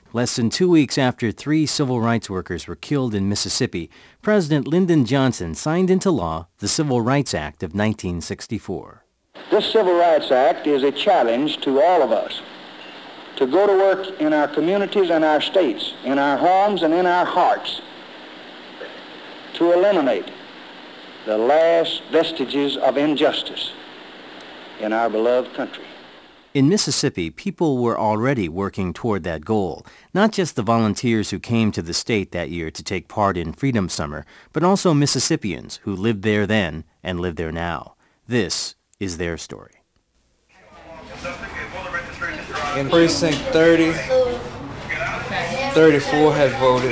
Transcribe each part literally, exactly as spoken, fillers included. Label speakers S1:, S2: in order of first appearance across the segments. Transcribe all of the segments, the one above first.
S1: Less than two weeks after three civil rights workers were killed in Mississippi, President Lyndon Johnson signed into law the Civil Rights Act of nineteen sixty-four.
S2: This Civil Rights Act is a challenge to all of us to go to work in our communities and our states, in our homes and in our hearts, to eliminate the last vestiges of injustice in our beloved country.
S1: In Mississippi, people were already working toward that goal, not just the volunteers who came to the state that year to take part in Freedom Summer, but also Mississippians who lived there then and live there now. This is their story.
S3: In precinct thirty, thirty-four had voted.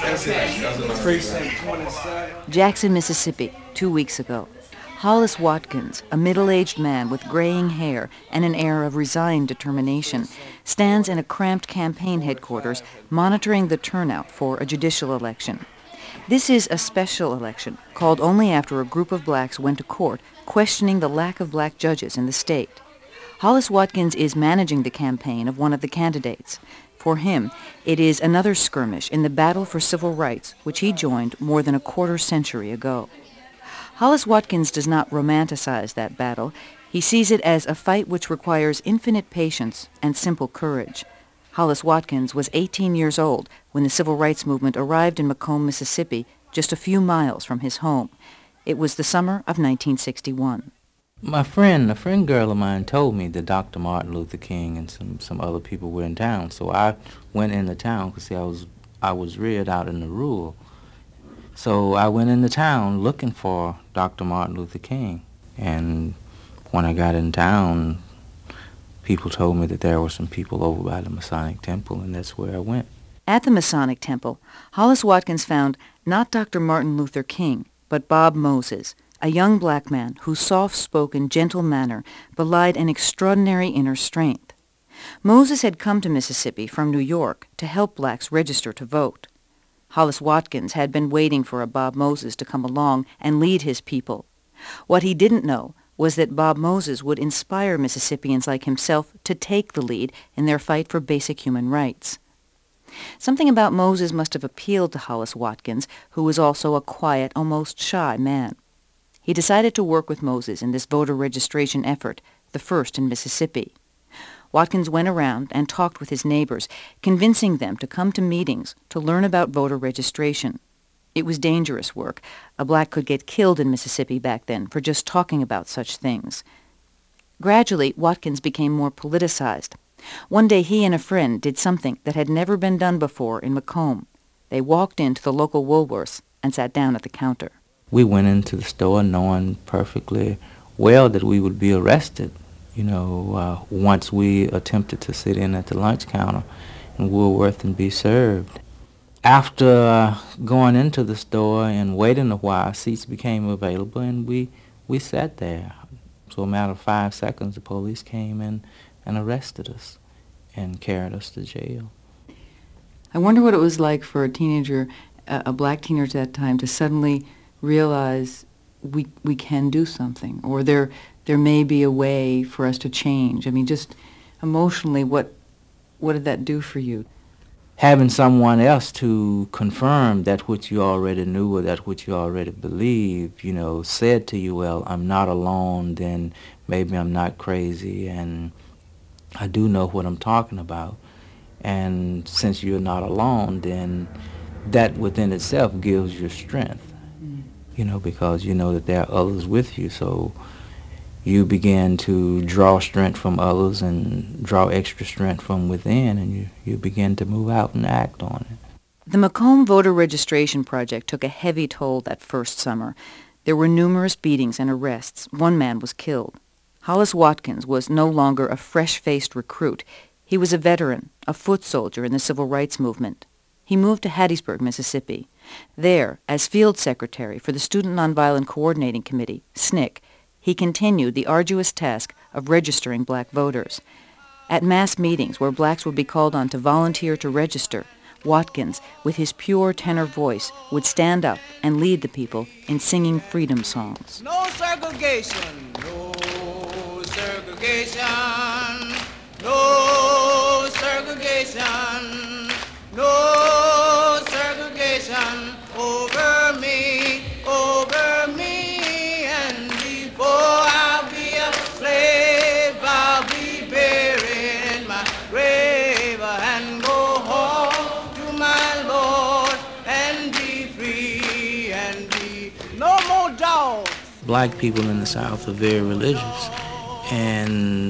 S3: Precinct twenty-seven.
S4: Jackson, Mississippi, two weeks ago. Hollis Watkins, a middle-aged man with graying hair and an air of resigned determination, stands in a cramped campaign headquarters monitoring the turnout for a judicial election. This is a special election, called only after a group of blacks went to court questioning the lack of black judges in the state. Hollis Watkins is managing the campaign of one of the candidates. For him, it is another skirmish in the battle for civil rights, which he joined more than a quarter century ago. Hollis Watkins does not romanticize that battle. He sees it as a fight which requires infinite patience and simple courage. Hollis Watkins was eighteen years old when the civil rights movement arrived in Macomb, Mississippi, just a few miles from his home. It was the summer of nineteen sixty-one.
S3: My friend, a friend girl of mine told me that Doctor Martin Luther King and some, some other people were in town, so I went into town because see, I was I was reared out in the rural. So I went into town looking for Doctor Martin Luther King, and when I got in town, people told me that there were some people over by the Masonic Temple, and that's where I went.
S4: At the Masonic Temple, Hollis Watkins found not Doctor Martin Luther King, but Bob Moses, a young black man whose soft-spoken, gentle manner belied an extraordinary inner strength. Moses had come to Mississippi from New York to help blacks register to vote. Hollis Watkins had been waiting for a Bob Moses to come along and lead his people. What he didn't know was that Bob Moses would inspire Mississippians like himself to take the lead in their fight for basic human rights. Something about Moses must have appealed to Hollis Watkins, who was also a quiet, almost shy man. He decided to work with Moses in this voter registration effort, the first in Mississippi. Watkins went around and talked with his neighbors, convincing them to come to meetings to learn about voter registration. It was dangerous work. A black could get killed in Mississippi back then for just talking about such things. Gradually, Watkins became more politicized. One day he and a friend did something that had never been done before in Macomb. They walked into the local Woolworths and sat down at the counter.
S3: We went into the store knowing perfectly well that we would be arrested. You know, uh, once we attempted to sit in at the lunch counter in Woolworth and be served. After uh, going into the store and waiting a while, seats became available, and we, we sat there. So a matter of five seconds, the police came in and arrested us and carried us to jail.
S4: I wonder what it was like for a teenager, a, a black teenager at that time, to suddenly realize we we can do something, or there there may be a way for us to change. I mean, just emotionally, what what did that do for you?
S3: Having someone else to confirm that which you already knew or that which you already believed, you know, said to you, well, I'm not alone, then maybe I'm not crazy, and I do know what I'm talking about. And since you're not alone, then that within itself gives you strength, mm. you know, because you know that there are others with you. So you begin to draw strength from others and draw extra strength from within, and you, you begin to move out and act on it.
S4: The Macomb Voter Registration Project took a heavy toll that first summer. There were numerous beatings and arrests. One man was killed. Hollis Watkins was no longer a fresh-faced recruit. He was a veteran, a foot soldier in the civil rights movement. He moved to Hattiesburg, Mississippi. There, as field secretary for the Student Nonviolent Coordinating Committee, S N C C, he continued the arduous task of registering black voters. At mass meetings where blacks would be called on to volunteer to register, Watkins, with his pure tenor voice, would stand up and lead the people in singing freedom songs.
S5: No segregation, no segregation, no segregation,
S3: Black people in the South are very religious, and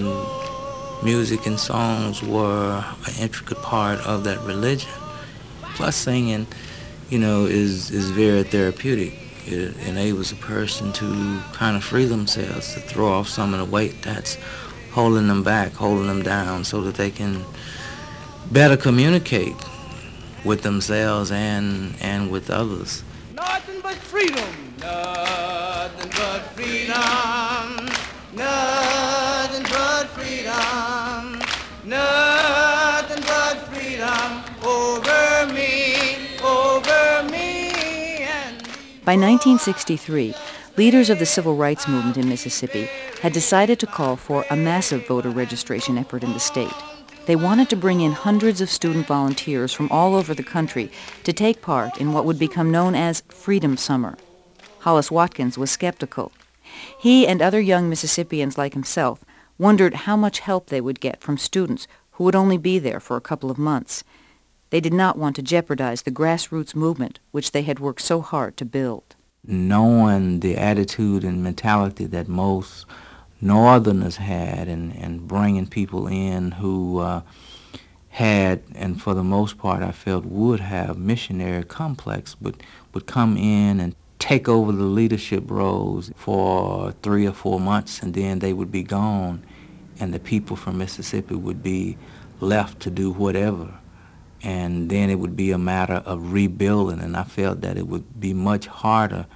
S3: music and songs were an intricate part of that religion. Plus singing, you know, is, is very therapeutic. It enables a person to kind of free themselves, to throw off some of the weight that's holding them back, holding them down, so that they can better communicate with themselves and, and with others.
S5: Nothing but freedom. Nothing but freedom. Nothing but freedom. Nothing but freedom over me, over me. And
S4: By nineteen sixty-three, leaders of the civil rights movement in Mississippi had decided to call for a massive voter registration effort in the state. They wanted to bring in hundreds of student volunteers from all over the country to take part in what would become known as Freedom Summer. Hollis Watkins was skeptical. He and other young Mississippians like himself wondered how much help they would get from students who would only be there for a couple of months. They did not want to jeopardize the grassroots movement which they had worked so hard to build.
S3: Knowing the attitude and mentality that most Northerners had, and, and bringing people in who uh, had, and for the most part I felt would have, missionary complex, but would come in and take over the leadership roles for three or four months, and then they would be gone, and the people from Mississippi would be left to do whatever. And then it would be a matter of rebuilding, and I felt that it would be much harder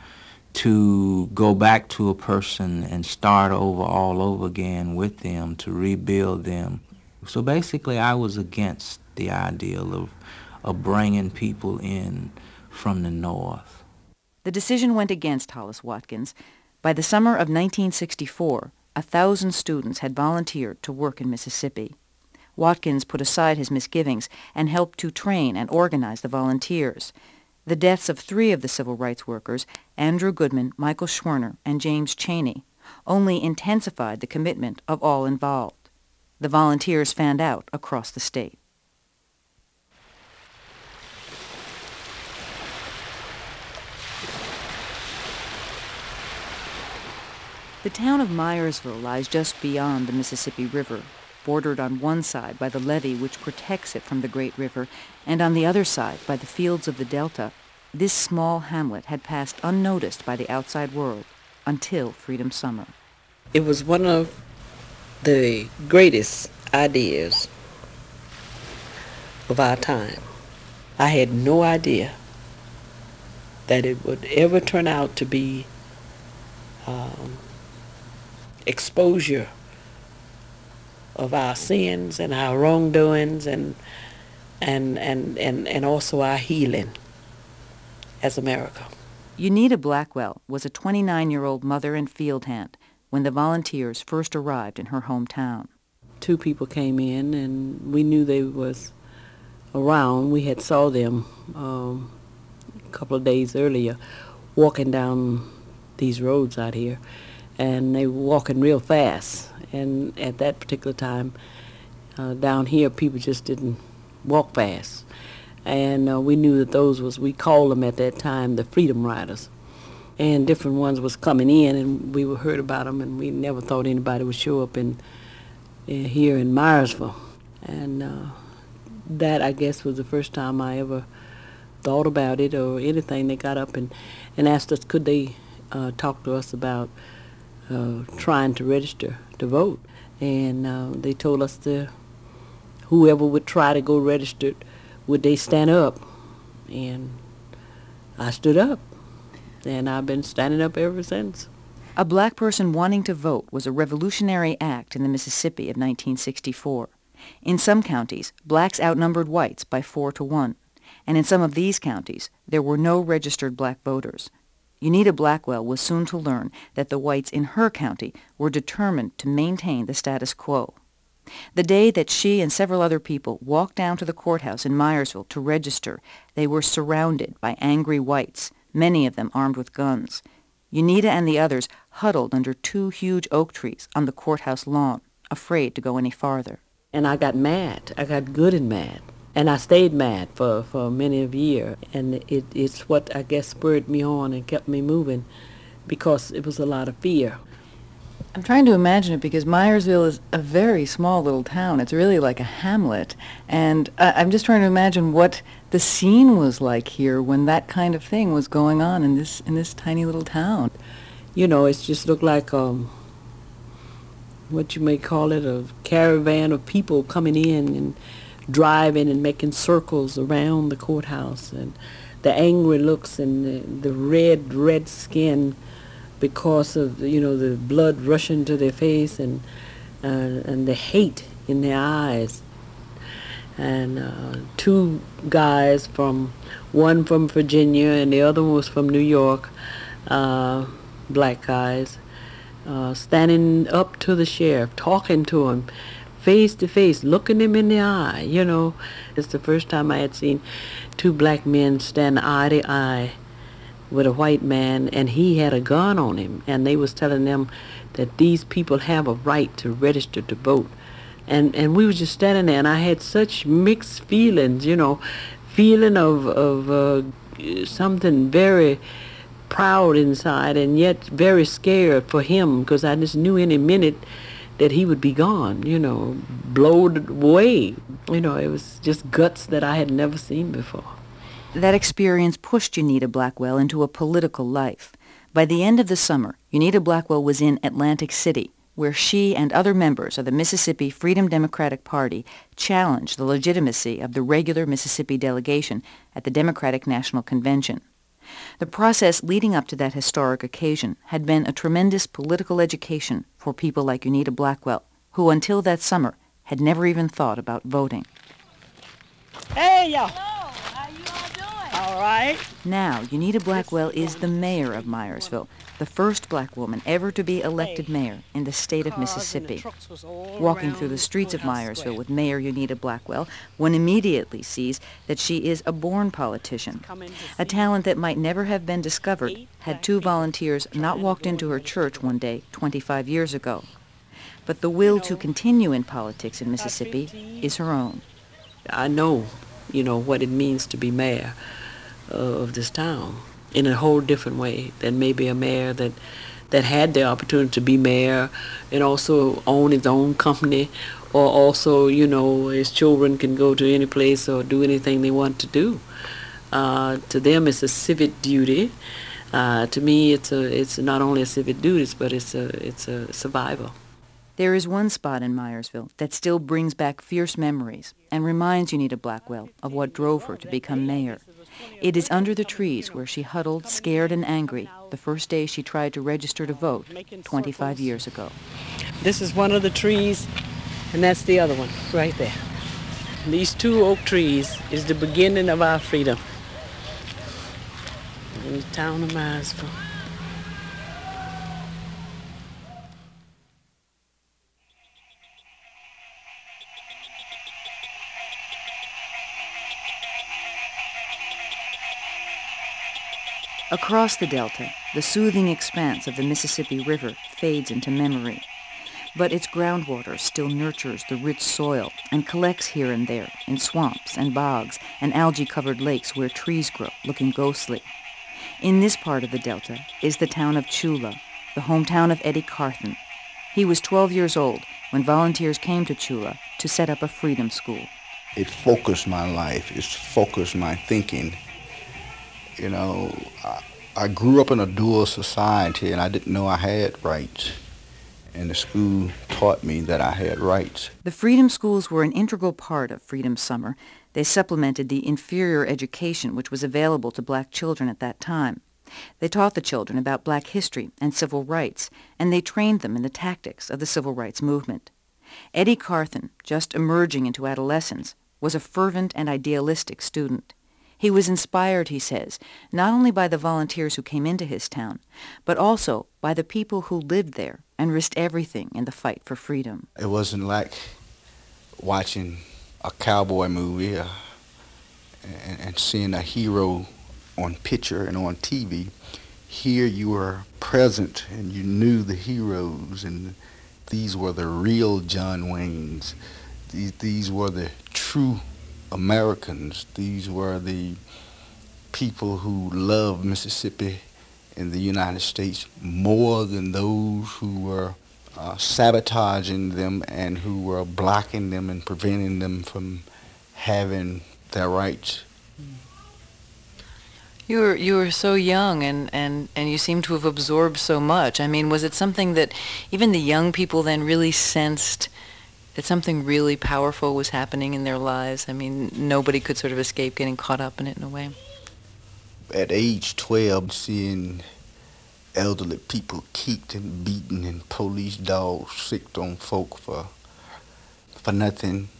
S3: to go back to a person and start over all over again with them, to rebuild them. So basically I was against the ideal of, of bringing people in from the North.
S4: The decision went against Hollis Watkins. By the summer of nineteen sixty-four, a thousand students had volunteered to work in Mississippi. Watkins put aside his misgivings and helped to train and organize the volunteers. The deaths of three of the civil rights workers, Andrew Goodman, Michael Schwerner, and James Chaney, only intensified the commitment of all involved. The volunteers fanned out across the state. The town of Myersville lies just beyond the Mississippi River, bordered on one side by the levee which protects it from the great river, and on the other side by the fields of the Delta. This small hamlet had passed unnoticed by the outside world until Freedom Summer.
S6: It was one of the greatest ideas of our time. I had no idea that it would ever turn out to be um, exposure of our sins and our wrongdoings, and and and and, and also our healing as America.
S4: Unita Blackwell was a twenty-nine-year-old mother and field hand when the volunteers first arrived in her hometown.
S6: Two people came in, and we knew they was around. We had saw them um, a couple of days earlier walking down these roads out here, and they were walking real fast. And at that particular time, uh, down here, people just didn't walk fast. And uh, we knew that those was, we called them at that time the Freedom Riders. And different ones was coming in, and we heard about them, and we never thought anybody would show up in, in here in Myersville. And uh, that, I guess, was the first time I ever thought about it or anything. They got up and, and asked us, could they uh, talk to us about uh, trying to register to vote. And uh, they told us to, whoever would try to go register, would they stand up? And I stood up, and I've been standing up ever since.
S4: A black person wanting to vote was a revolutionary act in the Mississippi of nineteen sixty-four. In some counties, blacks outnumbered whites by four to one, and in some of these counties, there were no registered black voters. Unita Blackwell was soon to learn that the whites in her county were determined to maintain the status quo. The day that she and several other people walked down to the courthouse in Myersville to register, they were surrounded by angry whites, many of them armed with guns. Unita and the others huddled under two huge oak trees on the courthouse lawn, afraid to go any farther.
S6: And I got mad. I got good and mad. And I stayed mad for, for many of years. And it, it's what I guess spurred me on and kept me moving, because it was a lot of fear.
S4: I'm trying to imagine it because Myersville is a very small little town. It's really like a hamlet. And uh, I'm just trying to imagine what the scene was like here when that kind of thing was going on in this in this tiny little town.
S6: You know, it just looked like um, what you may call it, a caravan of people coming in and driving and making circles around the courthouse, and the angry looks and the, the red, red skin because of, you know, the blood rushing to their face, and uh, and the hate in their eyes. And uh, two guys from, one from Virginia and the other one was from New York, uh, black guys, uh, standing up to the sheriff, talking to him face to face, looking him in the eye, you know. It's the first time I had seen two black men stand eye to eye with a white man, and he had a gun on him, and they was telling them that these people have a right to register to vote. And and we was just standing there, and I had such mixed feelings, you know, feeling of, of uh, something very proud inside, and yet very scared for him, because I just knew any minute that he would be gone, you know, blowed away. You know, it was just guts that I had never seen before.
S4: That experience pushed Unita Blackwell into a political life. By the end of the summer, Unita Blackwell was in Atlantic City, where she and other members of the Mississippi Freedom Democratic Party challenged the legitimacy of the regular Mississippi delegation at the Democratic National Convention. The process leading up to that historic occasion had been a tremendous political education for people like Unita Blackwell, who until that summer had never even thought about voting.
S6: Hey, y'all.
S7: Hello, how you all doing?
S6: All right.
S4: Now, Unita Blackwell is the mayor of Myersville, the first black woman ever to be elected mayor in the state of Mississippi. Walking through the streets of Myersville with Mayor Unita Blackwell, one immediately sees that she is a born politician. A talent that might never have been discovered had two volunteers not walked into her church one day twenty-five years ago. But the will to continue in politics in Mississippi is her own.
S6: I know, you know, what it means to be mayor uh, of this town in a whole different way than maybe a mayor that that had the opportunity to be mayor and also own his own company, or also, you know, his children can go to any place or do anything they want to do. Uh, to them, it's a civic duty. Uh, to me, it's a it's not only a civic duty, but it's a it's a survival.
S4: There is one spot in Myersville that still brings back fierce memories and reminds Unita Blackwell of what drove her to become mayor. It is under the trees where she huddled, scared and angry, the first day she tried to register to vote twenty-five years ago.
S6: This is one of the trees, and that's the other one right there. These two oak trees is the beginning of our freedom in the town of Myersville.
S4: Across the delta, the soothing expanse of the Mississippi River fades into memory. But its groundwater still nurtures the rich soil and collects here and there in swamps and bogs and algae-covered lakes where trees grow, looking ghostly. In this part of the delta is the town of Chula, the hometown of Eddie Carthen. He was twelve years old when volunteers came to Chula to set up a freedom school.
S8: It focused my life. It focused my thinking. You know, I, I grew up in a dual society, and I didn't know I had rights. And the school taught me that I had rights.
S4: The freedom schools were an integral part of Freedom Summer. They supplemented the inferior education which was available to black children at that time. They taught the children about black history and civil rights, and they trained them in the tactics of the civil rights movement. Eddie Carthen, just emerging into adolescence, was a fervent and idealistic student. He was inspired, he says, not only by the volunteers who came into his town, but also by the people who lived there and risked everything in the fight for freedom.
S8: It wasn't like watching a cowboy movie uh, and, and seeing a hero on picture and on T V. Here you were present and you knew the heroes, and these were the real John Waynes. These, these were the true Americans. These were the people who loved Mississippi in the United States more than those who were uh, sabotaging them and who were blocking them and preventing them from having their rights.
S4: You were you were so young, and, and, and you seem to have absorbed so much. I mean, was it something that even the young people then really sensed that something really powerful was happening in their lives? I mean, nobody could sort of escape getting caught up in it in a way.
S8: At age twelve, seeing elderly people kicked and beaten and police dogs sicked on folk for for nothing,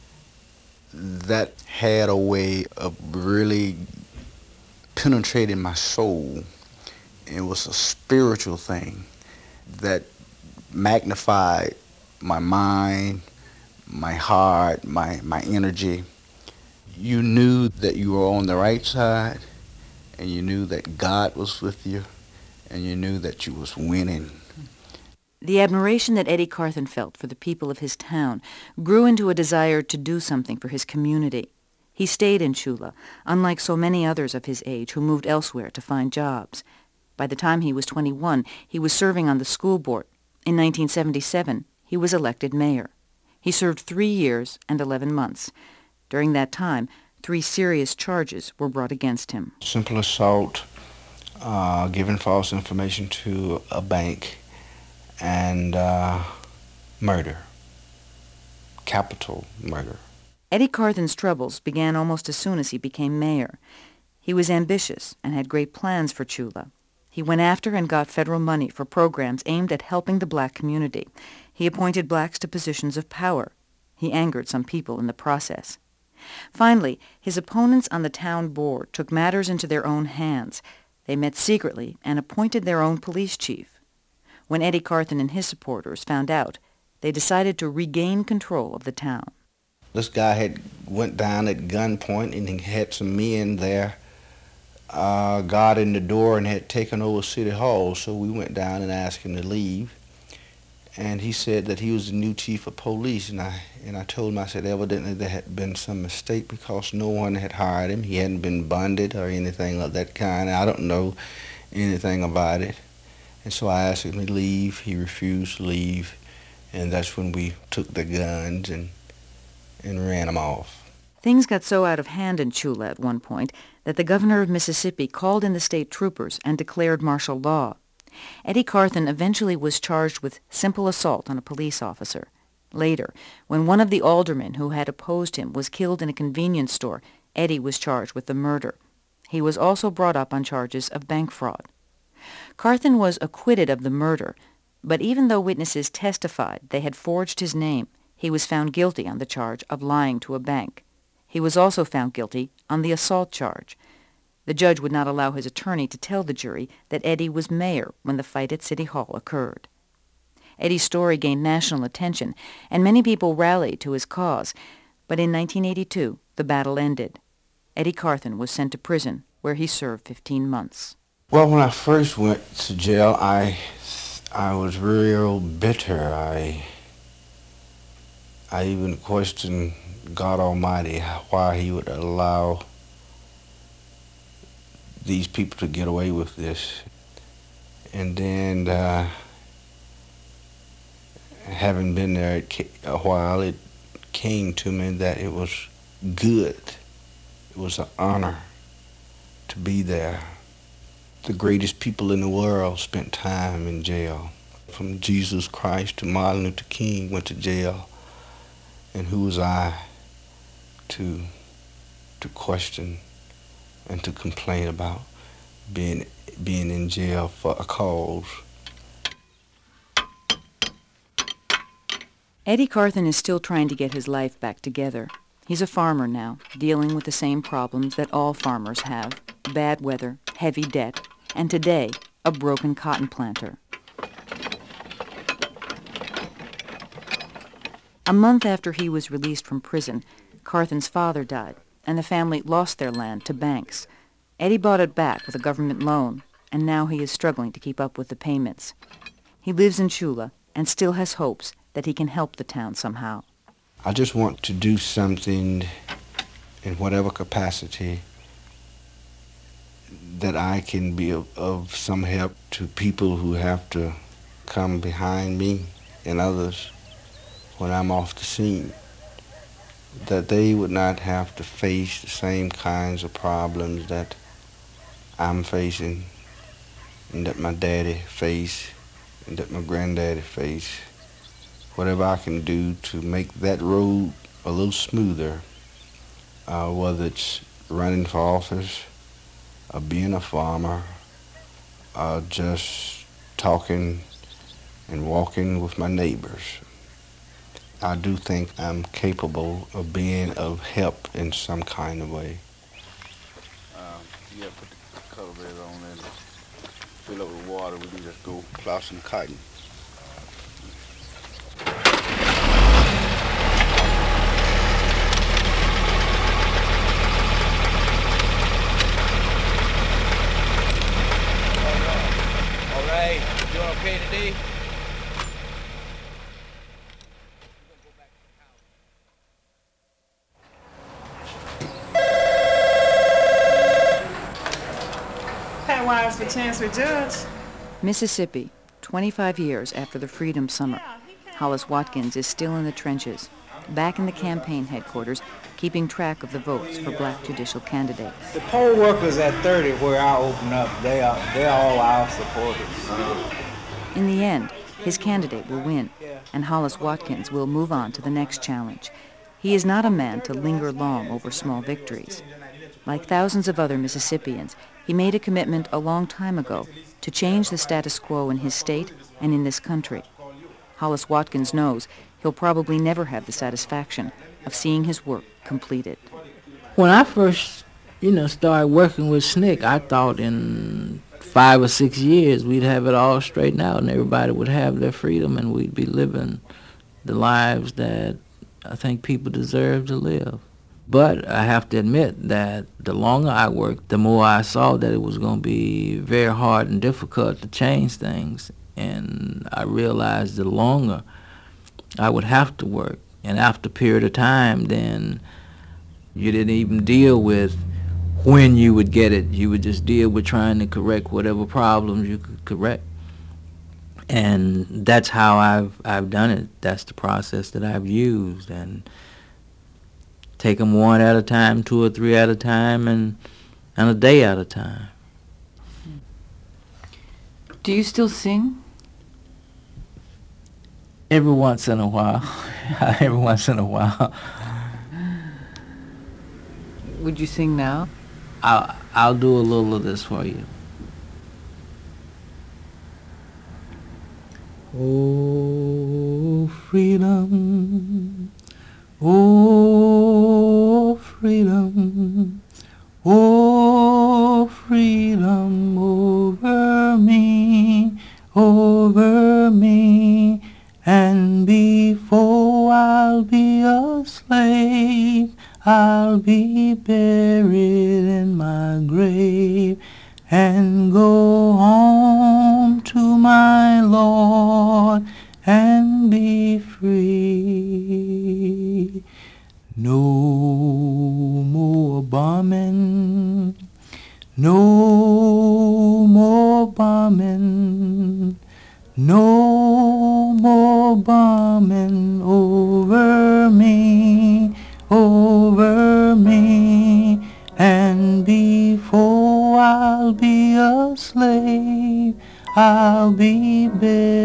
S8: that had a way of really penetrating my soul. It was a spiritual thing that magnified my mind, my heart, my, my energy. You knew that you were on the right side, and you knew that God was with you, and you knew that you was winning.
S4: The admiration that Eddie Carthen felt for the people of his town grew into a desire to do something for his community. He stayed in Chula, unlike so many others of his age who moved elsewhere to find jobs. By the time he was twenty-one, he was serving on the school board. In nineteen seventy-seven, he was elected mayor. He served three years and eleven months. During that time, three serious charges were brought against him.
S8: Simple assault, uh, giving false information to a bank, and uh, murder, capital murder.
S4: Eddie Carthen's troubles began almost as soon as he became mayor. He was ambitious and had great plans for Chula. He went after and got federal money for programs aimed at helping the black community. He appointed blacks to positions of power. He angered some people in the process. Finally, his opponents on the town board took matters into their own hands. They met secretly and appointed their own police chief. When Eddie Carthen and his supporters found out, they decided to regain control of the town.
S8: This guy had went down at gunpoint, and he had some men there uh, got in the door and had taken over City Hall. So we went down and asked him to leave. And he said that he was the new chief of police. And I and I told him, I said, evidently there had been some mistake because no one had hired him. He hadn't been bonded or anything of that kind. I don't know anything about it. And so I asked him to leave. He refused to leave. And that's when we took the guns and and ran them off.
S4: Things got so out of hand in Chula at one point that the governor of Mississippi called in the state troopers and declared martial law. Eddie Carthen eventually was charged with simple assault on a police officer. Later, when one of the aldermen who had opposed him was killed in a convenience store, Eddie was charged with the murder. He was also brought up on charges of bank fraud. Carthen was acquitted of the murder, but even though witnesses testified they had forged his name, he was found guilty on the charge of lying to a bank. He was also found guilty on the assault charge. The judge would not allow his attorney to tell the jury that Eddie was mayor when the fight at City Hall occurred. Eddie's story gained national attention, and many people rallied to his cause. But in nineteen eighty-two, the battle ended. Eddie Carthen was sent to prison, where he served fifteen months.
S8: Well, when I first went to jail, I, I was real bitter. I... I even questioned God Almighty why he would allow these people to get away with this. And then, uh, having been there a while, it came to me that it was good. It was an honor to be there. The greatest people in the world spent time in jail. From Jesus Christ to Martin Luther King went to jail. And who was I to to question and to complain about being being in jail for a cause?
S4: Eddie Carthen is still trying to get his life back together. He's a farmer now, dealing with the same problems that all farmers have: bad weather, heavy debt, and today, a broken cotton planter. A month after he was released from prison, Carthen's father died, and the family lost their land to banks. Eddie bought it back with a government loan, and now he is struggling to keep up with the payments. He lives in Chula and still has hopes that he can help the town somehow.
S8: I just want to do something in whatever capacity that I can be of, of some help to people who have to come behind me and others when I'm off the scene, that they would not have to face the same kinds of problems that I'm facing and that my daddy faced and that my granddaddy faced. Whatever I can do to make that road a little smoother, uh, whether it's running for office, or being a farmer, or just talking and walking with my neighbors. I do think I'm capable of being of help in some kind of way. Um, yeah, put the color bears on and fill up with water. We can just go plow some cotton.
S5: All right, doing okay today?
S9: Wise for Chancellor Judge.
S4: Mississippi, twenty-five years after the Freedom Summer. Hollis Watkins is still in the trenches, back in the campaign headquarters, keeping track of the votes for black judicial candidates.
S10: The poll workers at thirty, where I open up, they are, they're all our supporters.
S4: In the end, his candidate will win, and Hollis Watkins will move on to the next challenge. He is not a man to linger long over small victories. Like thousands of other Mississippians, he made a commitment a long time ago to change the status quo in his state and in this country. Hollis Watkins knows he'll probably never have the satisfaction of seeing his work completed.
S3: When I first, you know, started working with S N C C, I thought in five or six years we'd have it all straightened out and everybody would have their freedom and we'd be living the lives that I think people deserve to live. But I have to admit that the longer I worked, the more I saw that it was going to be very hard and difficult to change things. And I realized the longer I would have to work. And after a period of time, then you didn't even deal with when you would get it. You would just deal with trying to correct whatever problems you could correct. And that's how I've I've done it. That's the process that I've used. And take them one at a time, two or three at a time, and and a day at a time.
S4: Do you still sing?
S3: Every once in a while. Every once in a while.
S4: Would you sing now?
S3: I'll, I'll do a little of this for you. Oh, freedom. Oh, freedom, oh, freedom over me, over me, and before I'll be a slave, I'll be buried in my grave and go home to my Lord and be free. No more bombing, no more bombing, no more bombing over me, over me, and before I'll be a slave, I'll be buried